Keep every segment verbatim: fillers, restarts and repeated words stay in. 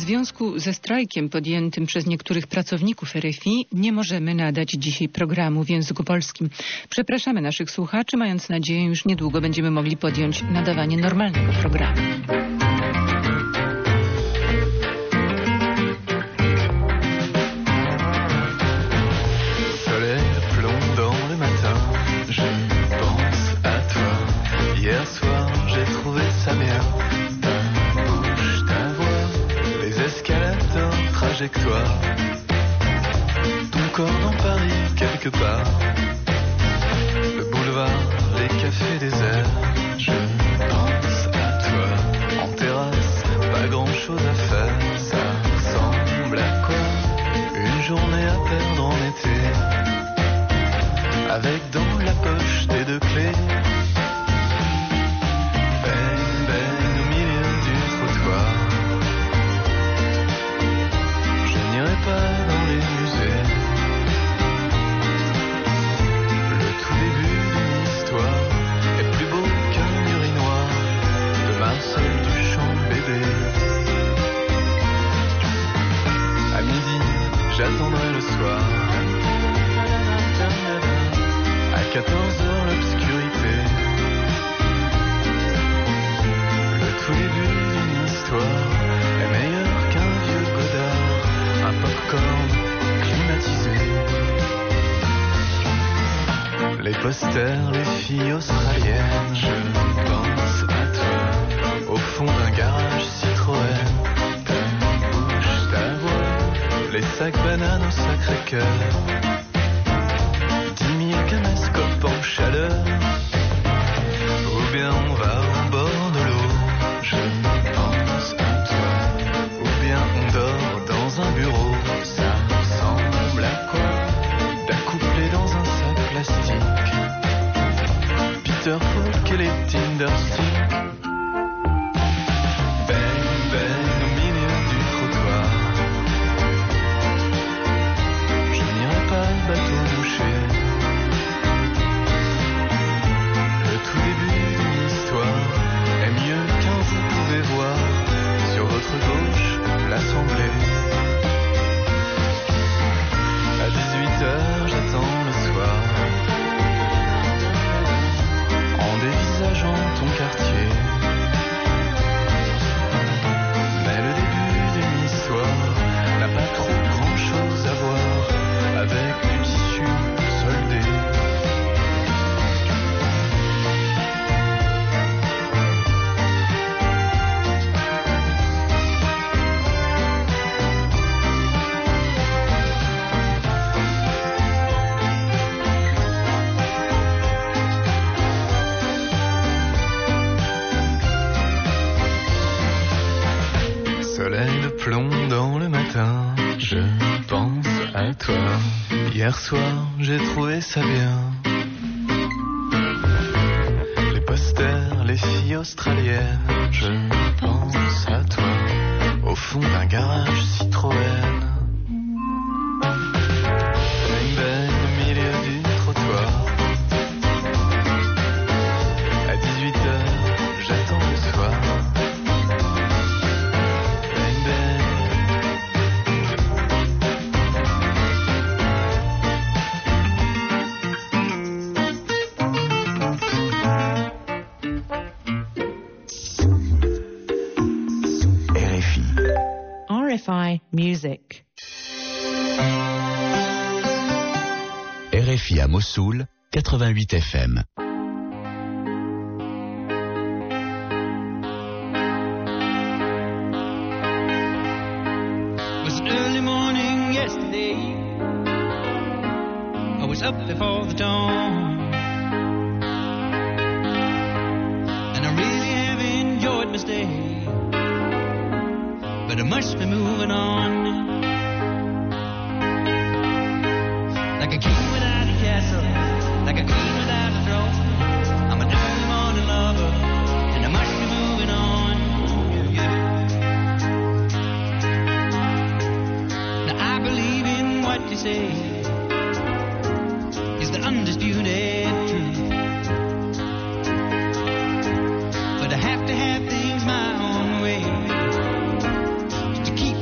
związku ze strajkiem podjętym przez niektórych pracowników R F I nie możemy nadać dzisiaj programu w języku polskim. Przepraszamy naszych słuchaczy, mając nadzieję, już niedługo będziemy mogli podjąć nadawanie normalnego programu. Hier soir, j'ai trouvé ça bien. Ta bouche, ta voix, les escalators, trajectoire. Ton corps dans Paris, quelque part. Le boulevard, les cafés déserts. Je pense à toi. En terrasse, pas grand chose à faire. Ça ressemble à quoi? Une journée à perdre en été. Avec dans la poche tes deux clés. Pas dans les musées. Le tout début d'une histoire est plus beau qu'un urinoir de Marcel Duchamp bébé. À midi, j'attendrai le soir. À quatorze heures, l'obscurité. Le tout début d'une histoire est meilleur qu'un vieux Godard. Un popcorn climatisé. Les posters, les filles australiennes. Je pense à toi. Au fond d'un garage Citroën. Ta bouche, ta voix. Les sacs bananes au Sacré-Cœur. Dix mille caméscopes en chaleur. Ou bien on va au bord de l'eau. Je pense à toi. Ou bien on dort dans un bureau, ça ressemble à quoi? D'accouplé dans un sac plastique. Peter Falk et les Tindersticks. Bang, bang, au milieu du trottoir. Je n'irai pas le bateau bouché. Le tout début d'une histoire est mieux qu'un vous pouvez voir sur votre gauche l'Assemblée. À dix-huit heures, j'attends le soir. En dévisageant ton quartier. Mais le début d'une histoire n'a pas trop grand chose à voir avec du tissu soldé. Soleil de plomb dans le matin, je pense à toi. Hier soir, j'ai trouvé ça bien. Les posters, les filles australiennes, je pense à toi. Au fond d'un garage Citroën. Bang bang au milieu du trottoir. À dix-huit heures, j'attends le soir. R F I Music. R F I à Mossoul, quatre-vingt-huit F M. It was an early morning yesterday. I was up before the dawn. And I really have enjoyed my stay. But I must be moving on. Like a king without a castle, like a queen without a throne. I'm an early morning lover, and I must be moving on. Yeah, yeah. Now I believe in what you say is the undisputed truth. But I have to have things my own way to keep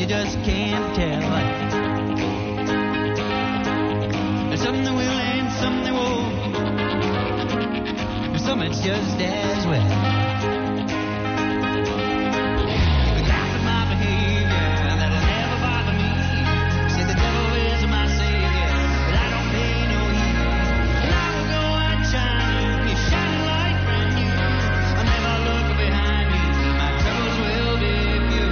you just can't tell. There's some that will and some that won't. There's some it's just as well. The guys of my behavior that'll never bother me. Say the devil is my savior, but I don't pay no heed. And I will go out shining, you shining like brand new. I'll never look behind me, my troubles will be few.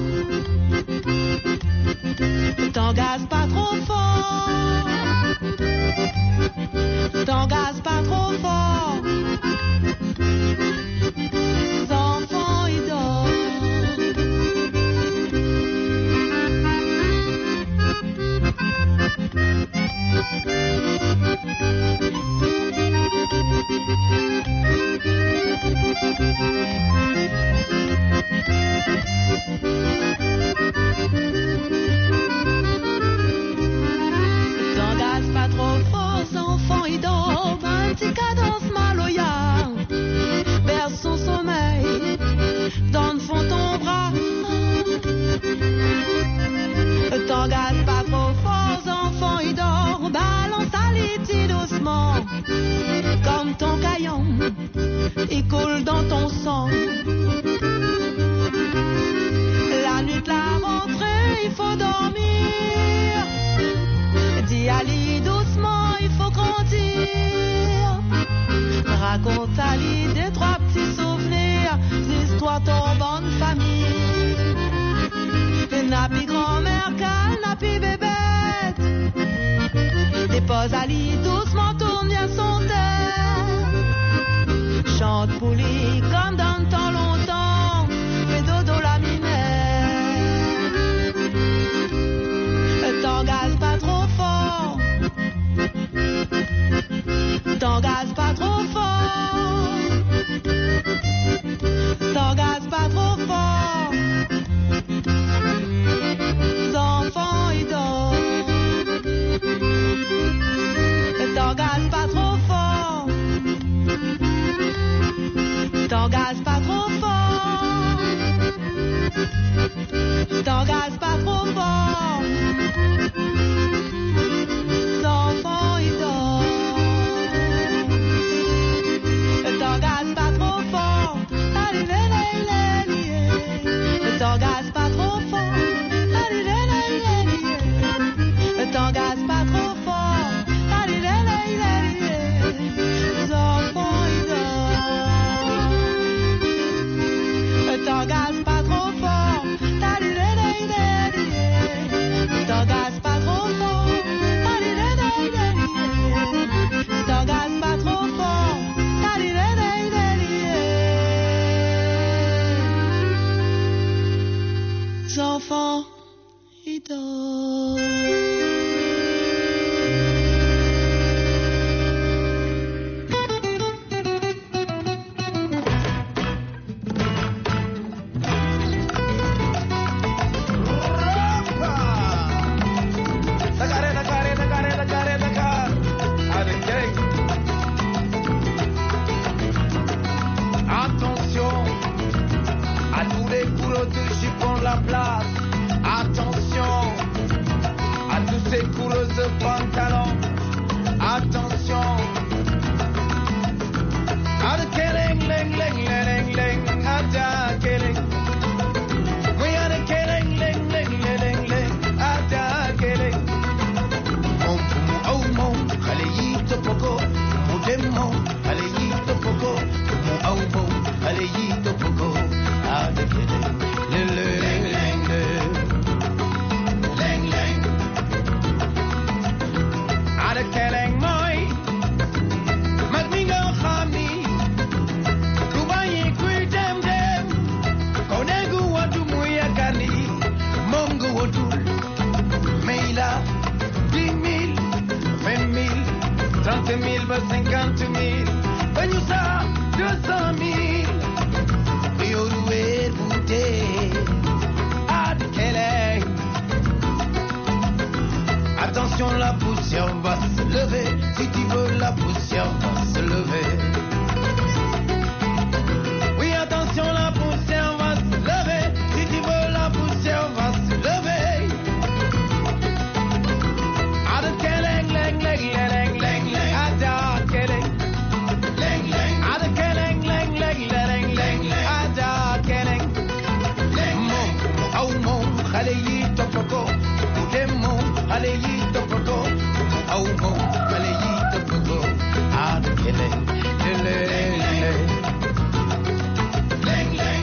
T'engages pas trop fort. n'a plus grand-mère qu'elle n'a plus bébête. Dépose à lit doucement, tourne bien son tête. Chante pour lui comme dans le temps longtemps, fais dodo la minette. T'engages pas trop fort, t'engages pas trop fort, t'engages pas trop fort. Les enfants ils dorment, t'engages pas trop fort, t'engages pas trop fort, t'engages pas trop fort. Les enfants ils dorment, t'engages pas trop fort. Allez, allez, allez, allez, t'engages pas trop fort. Allez, allez, allez, allez, t'engages pas trop fort. Allez, allez, allez, allez, les enfants ils dorment, t'engages pas trop fort. Allez, allez, allez, allez, t'engages pas trop fort. Allez, allez, allez, allez, t'engages pas trop fort. Allez, allez, allez, allez, les enfants ils dorment. Attention à tous les coulotteux qui prennent la place. Attention à tous ces coureuses de pantalon. Attention à le keleng, leng, leng, leng, leng, ata keleng. Oui, à le keleng, leng, leng, leng, leng, ata keleng. Mon poumou, oh mon, allez y te poco, mon démon, allez y te poco, mon oh mon, allez y te poco, à le keleng, le le leng, leng, leng, leng, à le keleng moi, magmingo khami, kubayi kui dem dem, konegu watu muyakani, mongu watu, meila, dix mille, vingt mille, trente mille, cinquante mille, Banyusa, deux cent mille, Rioroué, Bouté, Adkeleng. Attention, la poussière va se lever, si tu veux, la poussière va se lever. Oui, attention, la poussière va se lever, si tu veux, la poussière va se lever. Adkeleng, leng, leng, leng, leng, leng, Adkeleng. Leng, leng, Adkeleng, leng, leng, leng, leng, leng, Adkeleng. Mon, oh mon, allez y te poco, mon, allez y te poco, oh mon, allez y te poco, Adkeleng, leng, leng, leng, leng, leng,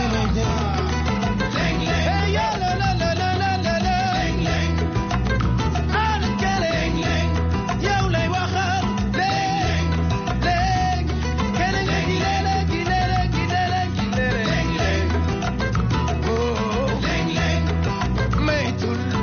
leng, leng, hey yo, la la la la la la la, leng, leng, Adkeleng, leng, yo lay waxal, leng, leng, keleng, leng, leng, leng, leng, leng, leng, oh, leng, leng, maytul.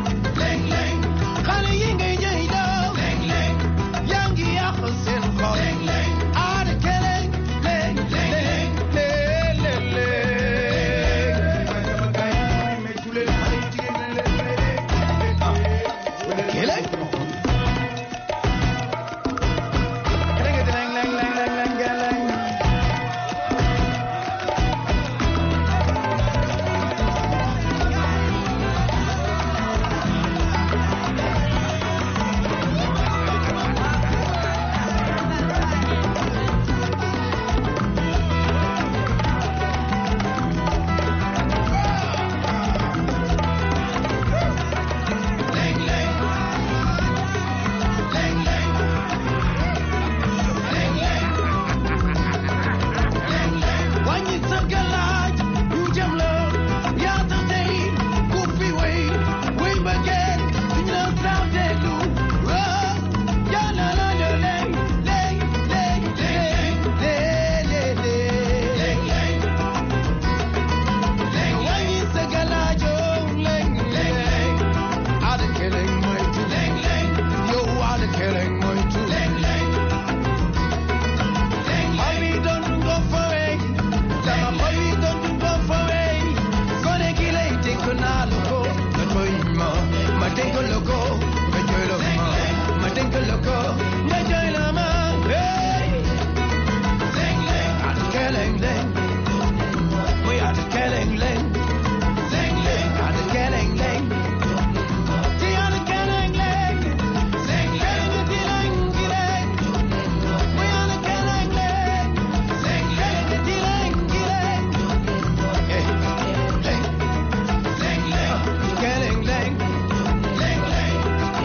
encore. Rejoins la main, hey. Ling ling, à de keling ling. Oui, à de keling ling. Ling ling, à de keling ling. Dis à de keling ling. Ling ling, di ling di ling. Oui, à de keling ling. Ling ling, di ling di ling. Hey, hey. Ling ling, keling ling. Ling ling.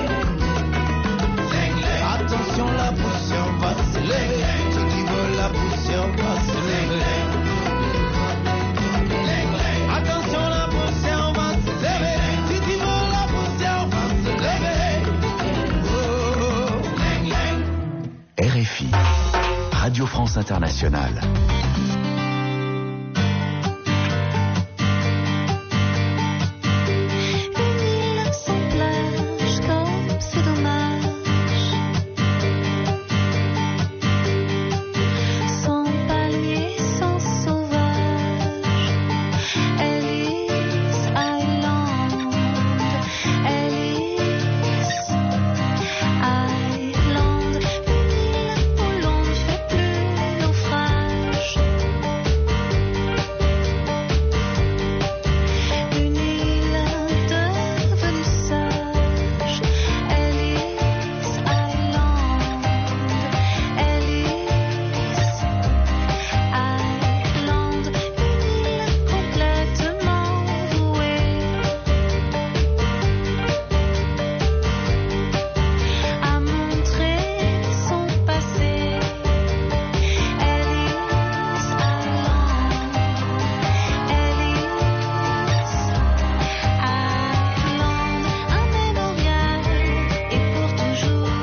Attention, la poussière va se lever. Ceux qui veulent la poussière va se lever. Attention, la poussière va se lever. Ceux qui veulent la poussière va se lever. Oh. R F I, Radio France Internationale. Une île sans plage, comme c'est dommage. Sans palmiers, sans sauvage. Ellis Island, Ellis Island. Une île où l'on ne fait plus naufrage. Une île devenue sage. Ellis Island, Ellis Island. Une île complètement vouée à montrer son passé. Ellis Island, Ellis Island. Un mémorial et pour toujours.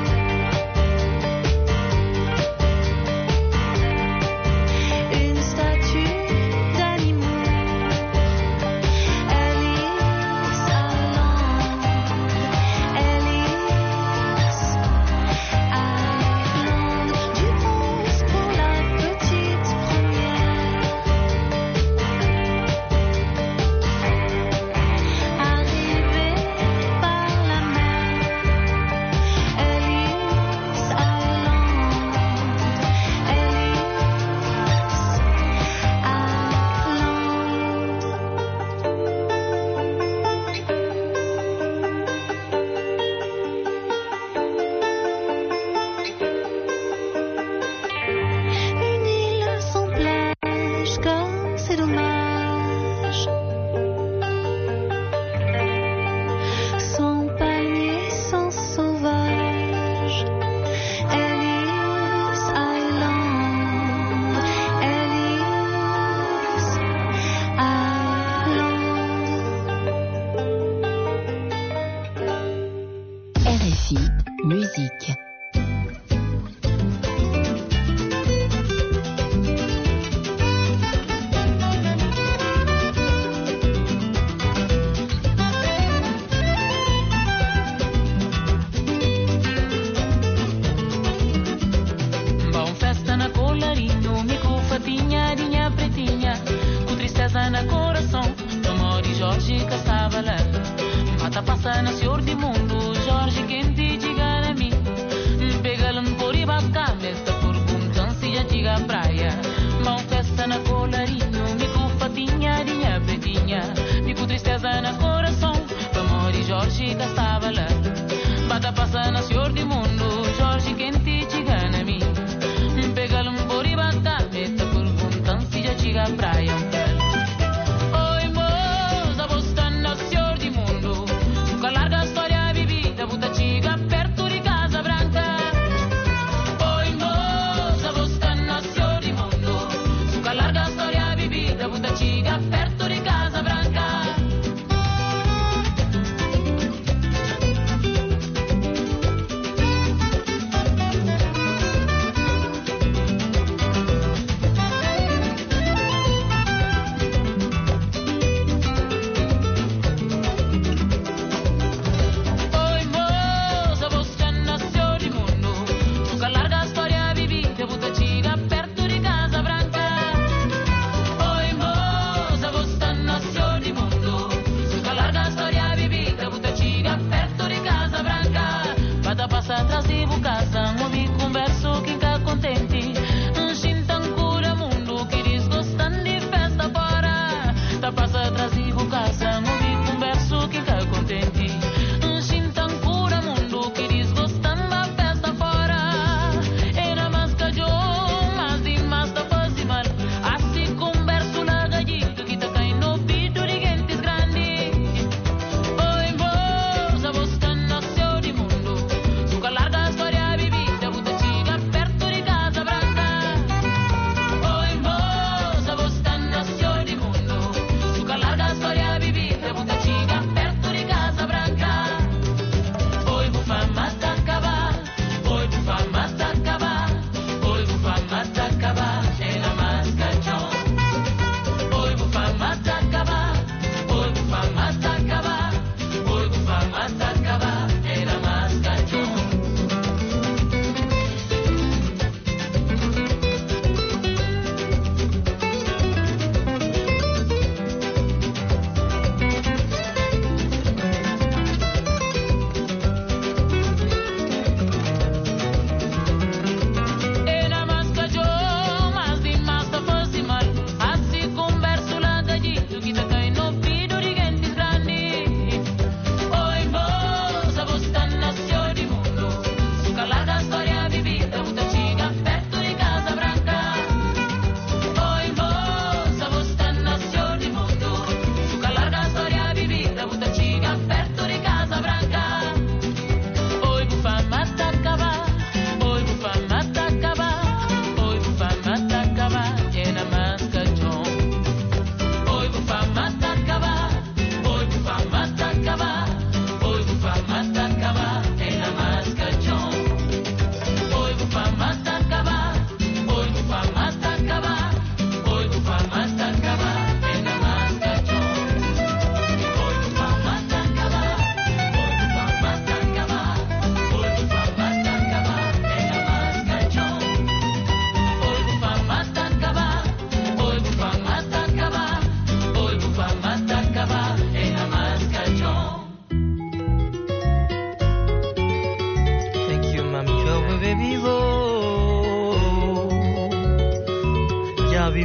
Une statue d'animaux. Ellis Island, Ellis Island. Du rose pour la petite première. Arrivée par la mer. Ellis Island, Ellis Island. Une île sans plage, comme c'est dommage. Sans palmiers, sans sauvage. Ellis Island, Ellis Island. R F I, musique. Bom, festa na colarinho, me com fatinha, dinha pretinha, com tristeza na coração, amor e Jorge caçava lá. Mata passa na senhor de mundo, Jorge quente diga na mim. Pega-lhe por e basca, mesta por buntança e antiga praia. Bom, festa na colarinho, me com fatinha, dinha pretinha, me com tristeza na coração, amor e Jorge caçava lá. Mata passa na senhor de mundo, Jorge quente diga na mim. Pega-lhe por e basca, mesta por buntança e antiga praia. Oi, moça, você na senhor de mundo. Suca larga história vivida, buta chiga perto de Casa Branca. Oi, moça, você na senhor de mundo. Suca larga história vivida, buta chiga perto de Casa Branca.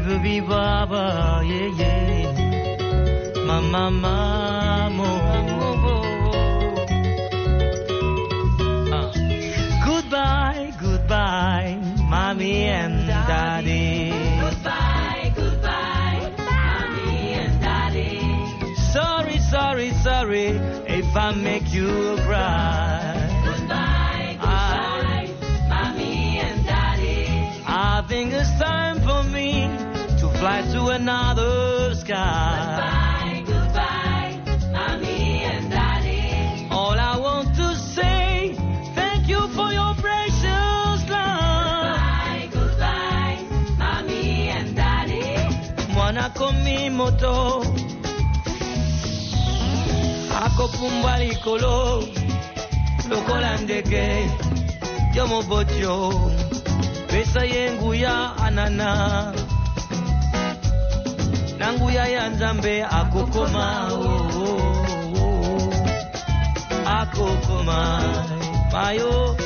Biba biba ba, yeah yeah. Mama mama. Uh. Goodbye, goodbye, mommy and daddy. Goodbye, goodbye, mommy and daddy. Sorry, sorry, sorry if I make you cry. Goodbye, goodbye, mommy and daddy. I think it's time for me to fly to another sky. Goodbye, goodbye, mommy and daddy. All I want to say, thank you for your precious love. Goodbye, goodbye, mommy and daddy. Mwana komi moto, ako pumba likolo, lokola ndege, yomo botyo, pesa yengu ya anana. Nanguya ya nzambe akokoma, oh, oh, oh. Akokoma, mayo.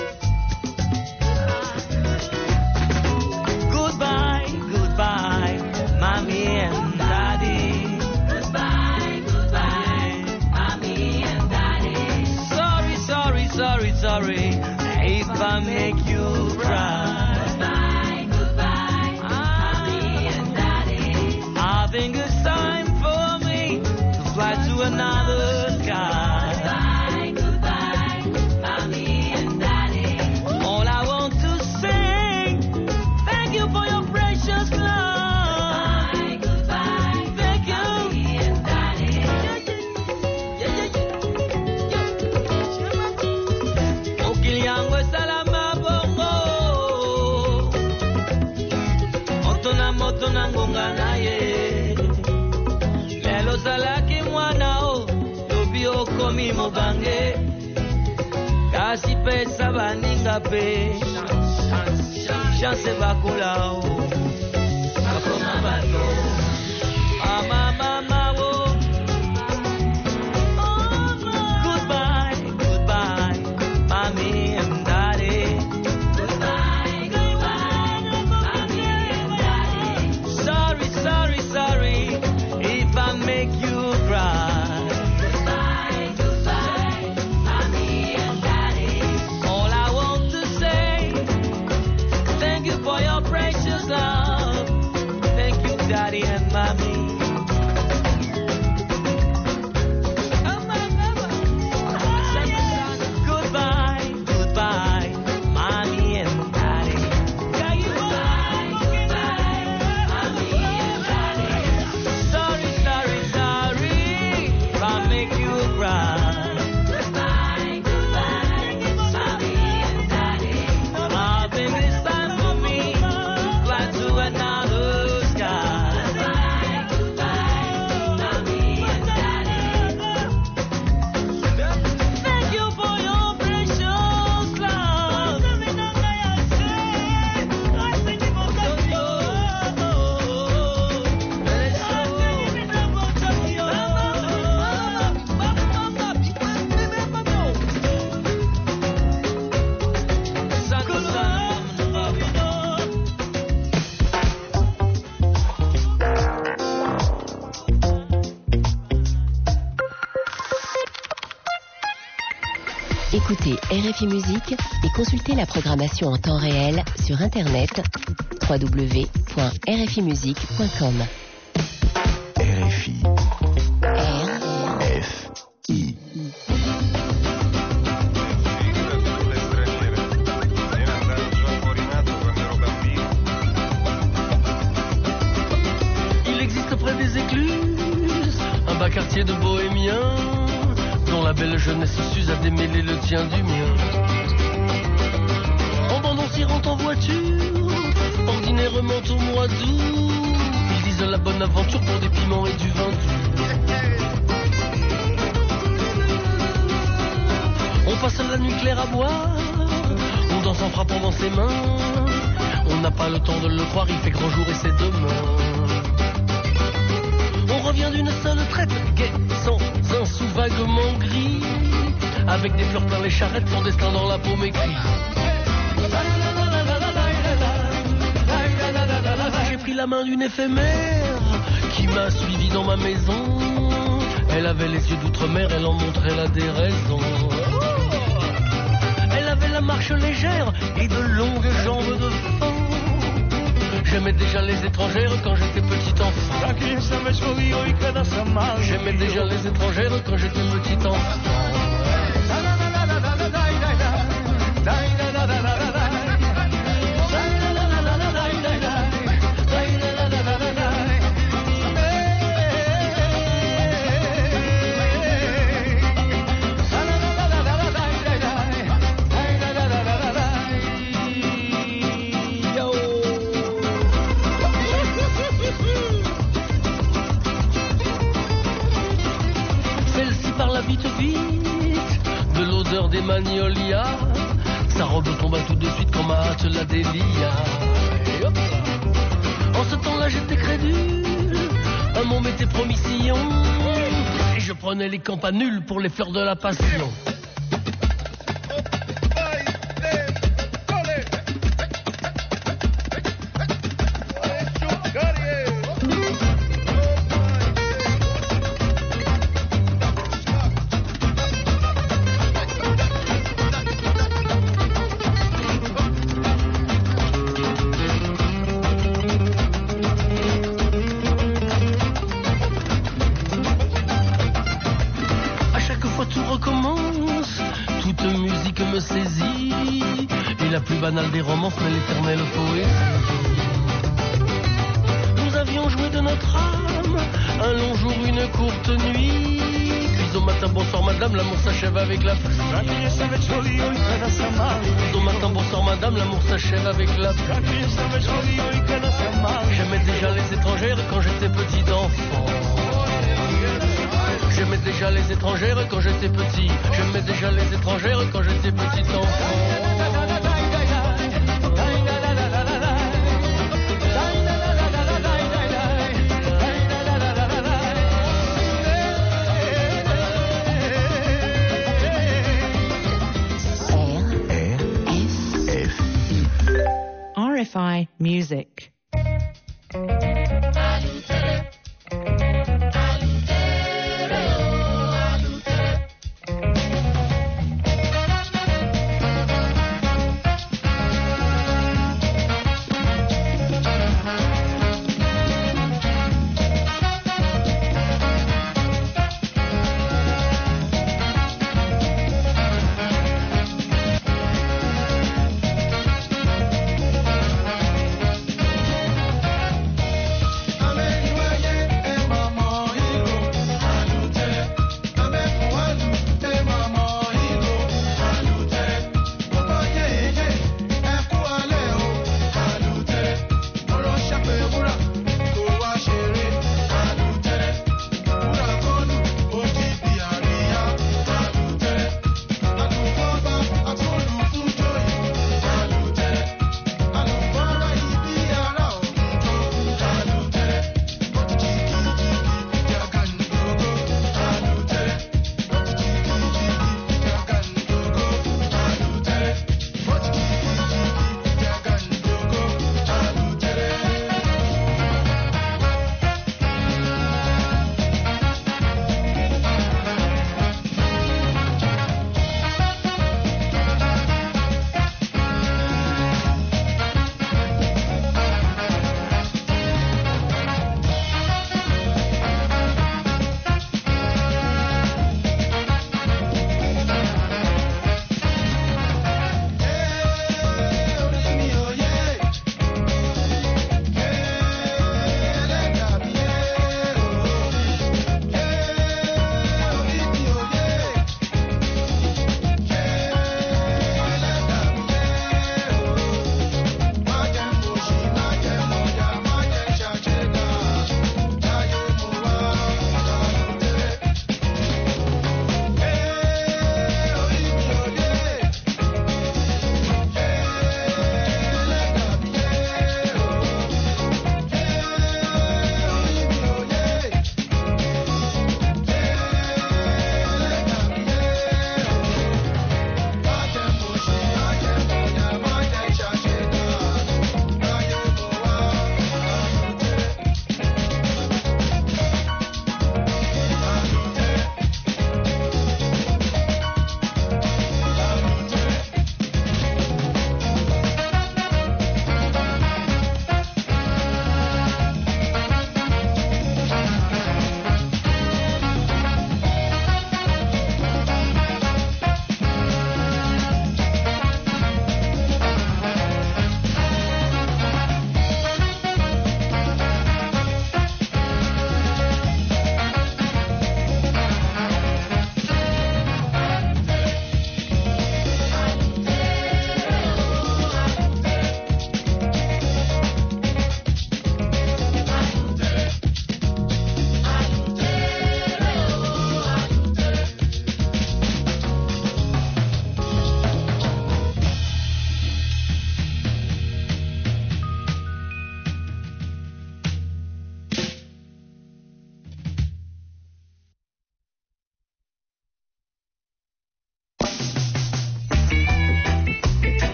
Goodbye, goodbye, mommy and daddy. Goodbye, goodbye, mommy and daddy. Sorry, sorry, sorry, sorry, if I make you cry. I think it's time for me to fly to another sky. Goodbye, goodbye, mommy and daddy. All I want to say, thank you for your precious love. Goodbye, goodbye, thank you, mommy and daddy. Mokili yangu salama bongo, moto na moto na ngonga na ye. Salaki mwanao lobi okomi mobange kasi pesa baninga pe chance bakulao bakoma bato ama mama wo. Goodbye, goodbye, mommy and daddy. Goodbye, goodbye, mommy and daddy. Sorry, sorry, sorry if I make you cry. Goodbye, goodbye, mommy and daddy. All I want to say, thank you for your precious love. Thank you, daddy and mommy. Goodbye, goodbye, mommy and daddy. Goodbye, goodbye, mommy and daddy. Sorry, sorry, sorry if I make you cry. Goodbye, goodbye, mommy and daddy. I think it's time for me to fly to another sky. Goodbye, goodbye, mommy and daddy. Thank you for your precious love. Écoutez R F I Musique et consultez la programmation en temps réel sur internet w w w point r f i musique point com. R F I. R F I. Il existe près des écluses un bas quartier de bohémiens dont la belle jeunesse s'use à démêler le tien du mien. En bande on s'y rend en voiture, ordinairement au mois d'août. Ils disent la bonne aventure pour des piments et du vin doux. On passe la nuit claire à boire, on danse en frappant dans ses mains. On n'a pas le temps de le croire, il fait grand jour et c'est demain. On revient d'une seule traite, gai, sans un sou vaguement gris, avec des fleurs plein les charrettes, son destin dans la paume écrit. J'ai pris pris la main d'une éphémère qui m'a suivi dans ma maison. Elle avait les yeux d'outre-mer, elle en montrait la déraison. Elle avait la marche légère et de longues jambes de fond. J'aimais déjà les étrangères quand j'étais petit enfant. J'aimais déjà les étrangères quand j'étais petit enfant. Vite vite, de l'odeur des magnolias, sa robe tomba tout de suite quand ma hâte la délia. Et hop là. En ce temps-là j'étais crédule, un mot m'était promis sillon, et je prenais les campanules pour les fleurs de la passion. Des romances mais l'éternelle poésie. Nous avions joué de notre âme un long jour, une courte nuit. Puis au matin, bonsoir madame, l'amour s'achève avec la pluie. Puis au matin, bonsoir madame, l'amour s'achève avec la pluie. J'aimais déjà les étrangères quand j'étais petit enfant. J'aimais déjà les étrangères quand j'étais petit. J'aimais déjà les étrangères quand j'étais petit enfant. R F I Music.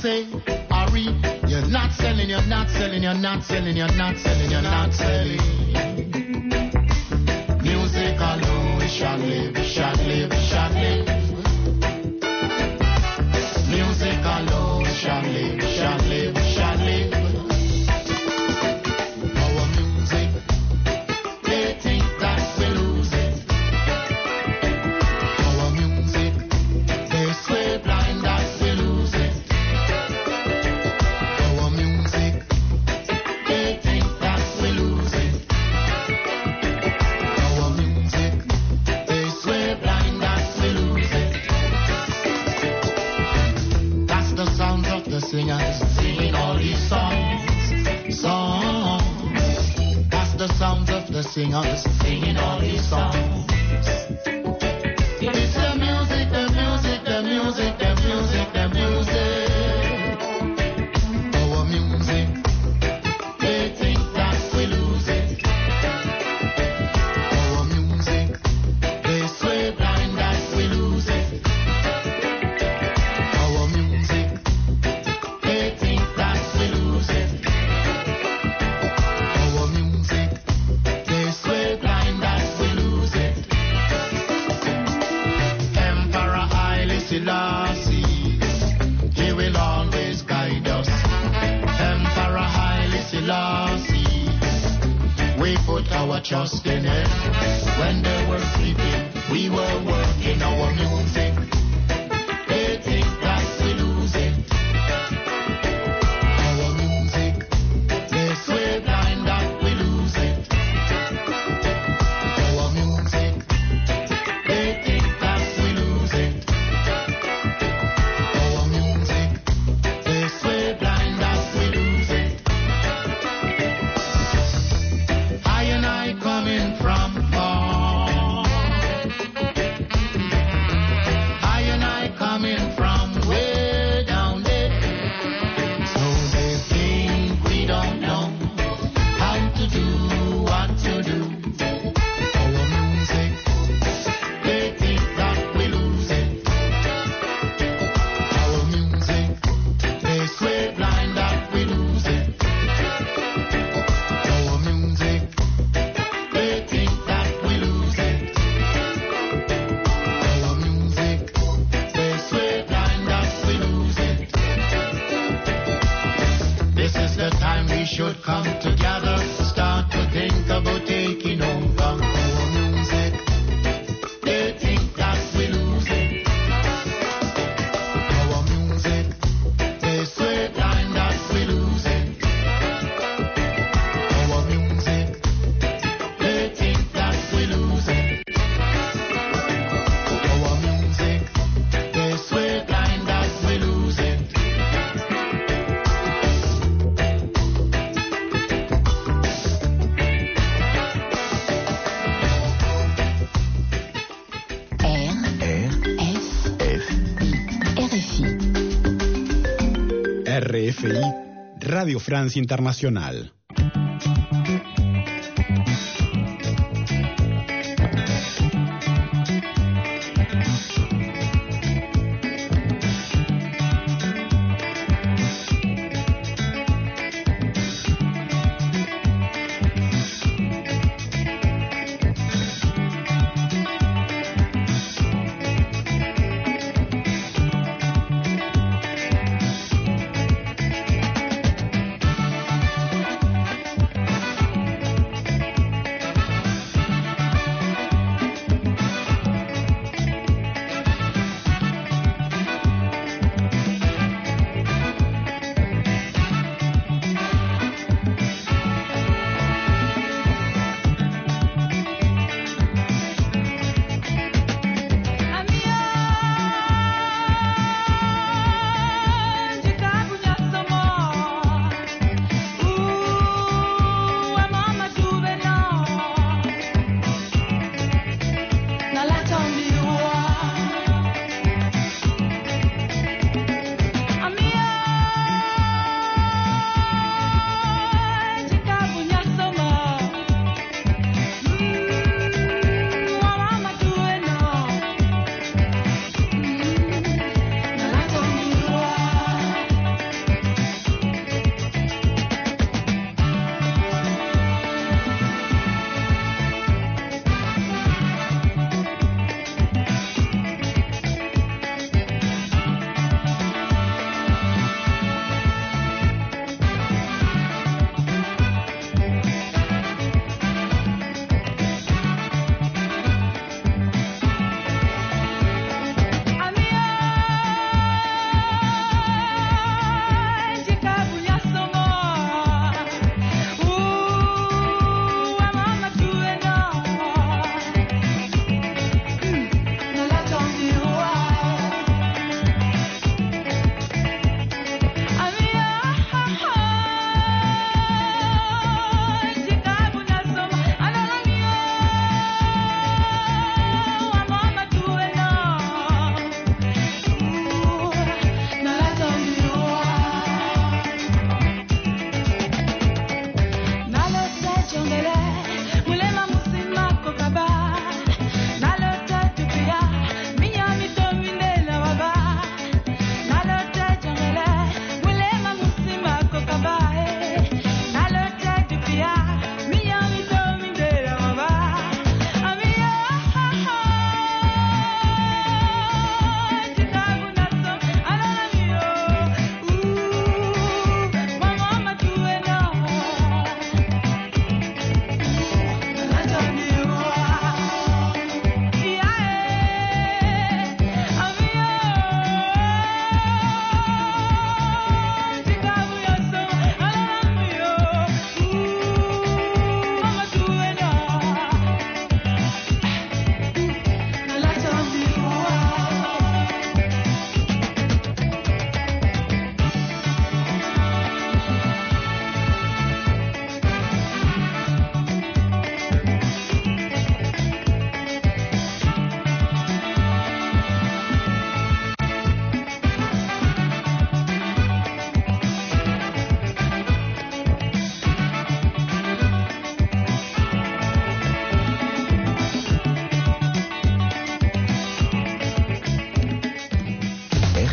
say, hurry. You're not selling, you're not selling, you're not selling, you're not selling, you're not selling. Music alone, we shall live, we shall live, we shall live. Music alone, we shall live, we shall live, we shall live. Our music, they think that we lose it. Our music, they swear blind that we lose it. Our music, they think that we lose it. Our music, they swear blind that we lose it. That's the sounds of the singers singing all these songs, songs. That's the sounds of the singers singing all these songs. It's the music, the music, the music, the music, the music. Our music, they think that we lose it. Our music, they swear blind that we lose it. Our music, they think that we lose it. Our music, they swear blind that we lose it. Emperor Haile Selassie, he will always guide us. Emperor Haile Selassie, we put our trust in him. When they were sleeping, we were working. Our music, they think that we lose it. Our music, they swear blind that we lose it. Our music, they think that we lose it. Our music, they swear blind that we lose it. I and I coming from far. I and I coming from way down there. So they think we don't know how to do what to do. Our music, they think that we lose it. Our music, they swear blind that we lose it. Our music, they think that we lose it. Our music, they swear blind that we lose it. This is the time we should come together, start to think about taking over. Our music, they think that we lose it. Our music, they swear blind that we lose it. Our music, they think that we lose it. Our music, they swear blind that we lose it. R F I, Radio Francia Internacional.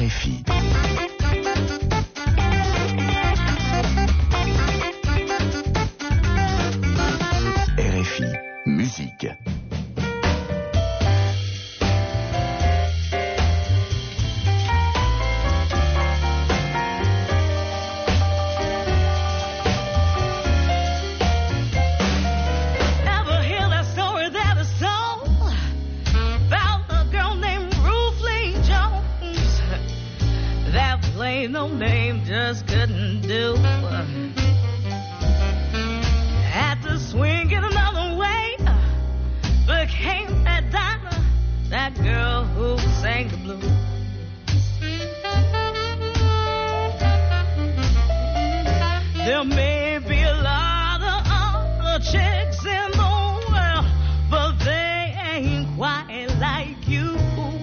R F I. R F I, musique. No name just couldn't do. Had to swing it another way. Became that Dinah, that girl who sang the blues. There may be a lot of other chicks in the world, but they ain't quite like you.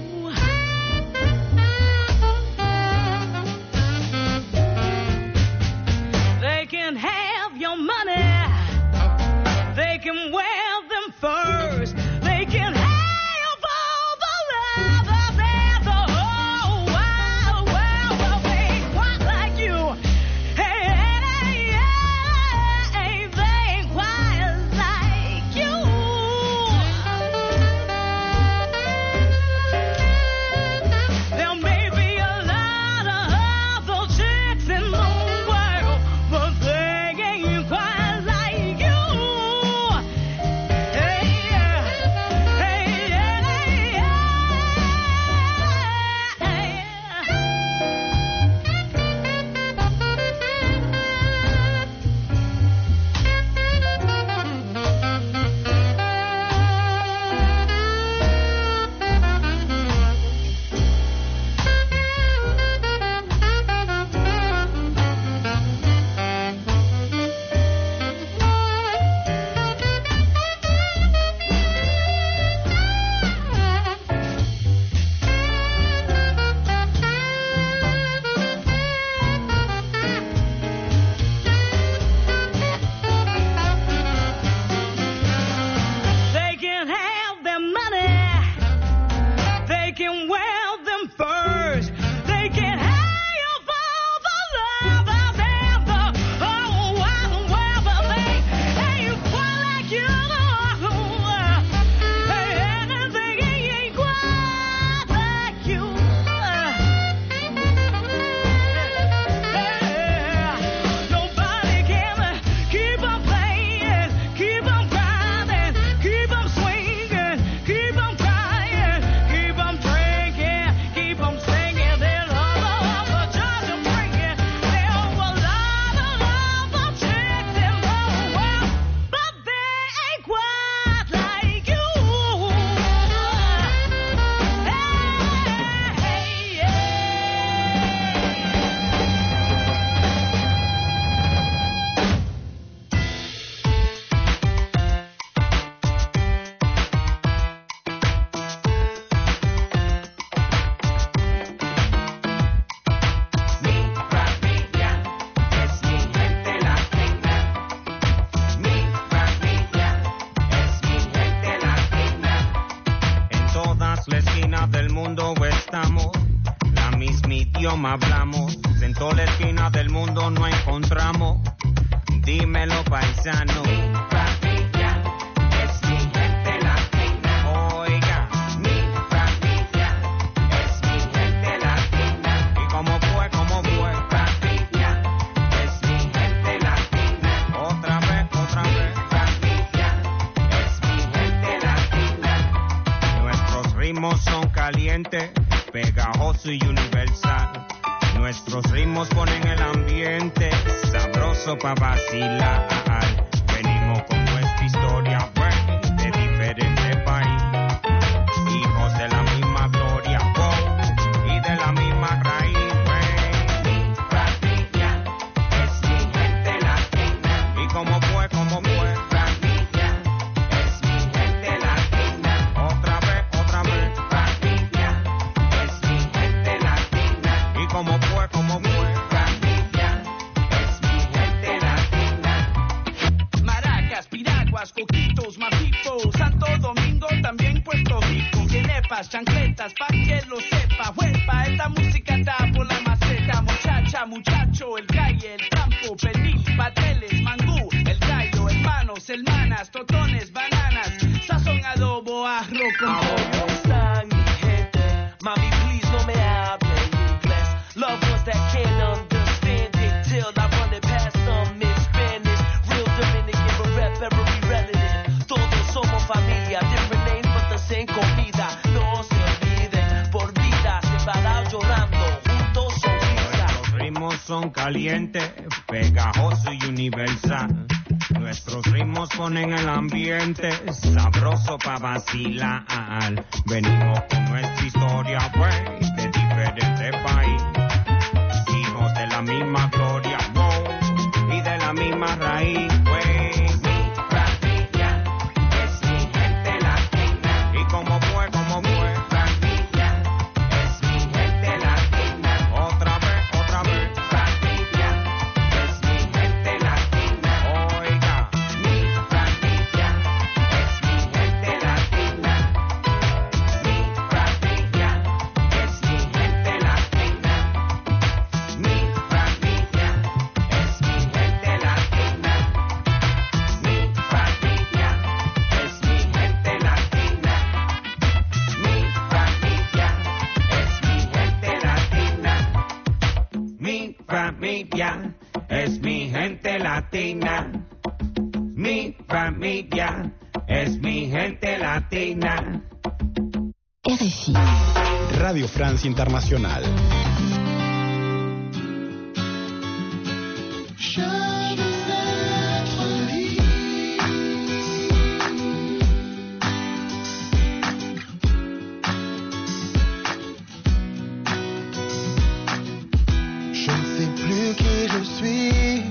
They can have your money. They can wear them furs. They can have all the love of the whole wide world, but they ain't quite like you. Hey, hey, hey, they ain't quite like you. There may be a lot of other chicks in the world, but they ain't quite like you. Hey, yeah. Hey, yeah, hey, yeah. They can have their money. They can wear them furs. They can have all the love out there, the whole wide world, but they ain't quite like you. Hey, they ain't quite like you. Nobody can keep on playing, keep on grinding, keep on swinging, keep on crying, keep on drinking, keep on singing. There's all the joy to bring it. There are a lot of other chicks in the world, but they ain't quite like you. Hey, hey, yeah. En todas las esquinas del mundo estamos, la misma idioma hablamos. En toda la esquina del mundo no encontramos. Dímelo, paisano. Mi familia es mi gente latina. Oiga, mi familia es mi gente latina. ¿Y cómo fue, cómo fue? Mi familia es mi gente latina. Otra vez, otra vez. Mi familia es mi gente latina. Nuestros ritmos son calientes, pegajoso y universal. Nuestros ritmos ponen el ambiente sabroso pa' vacilar. Venimos con nuestra historia, pues, de diferentes países, hijos de la misma gloria, oh, y de la misma raíz, pues. Mi familia es mi gente latina. ¿Y cómo fue, cómo fue? Mi familia es mi gente latina. Otra vez, otra vez. Mi familia es mi gente latina. ¿Y cómo fue, cómo fue? Mi familia es mi gente latina. son caliente, pegajoso y universal. Nuestros ritmos ponen el ambiente sabroso pa' vacilar. Venimos con nuestra historia, güey, de diferente país. Hijos de la misma gloria, wow, y de la misma raíz, güey. Mi familia es mi gente latina. Y como fue, como fue. Mi familia es mi gente latina. Otra vez, otra vez. Mi familia es mi gente latina. Oiga, mi familia es mi gente latina. Mi familia es mi gente latina. Mi familia es mi gente latina. Mi familia es mi gente latina. Mi familia es mi gente latina. Mi familia es mi gente latina. Mi familia es mi gente latina. R F I. Radio Francia Internacional. Je ne sais plus qui je suis,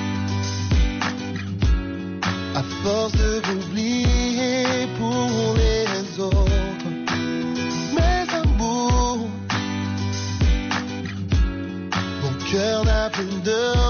à force de m'oublier pour les autres. Mes amours, mon cœur n'a plus de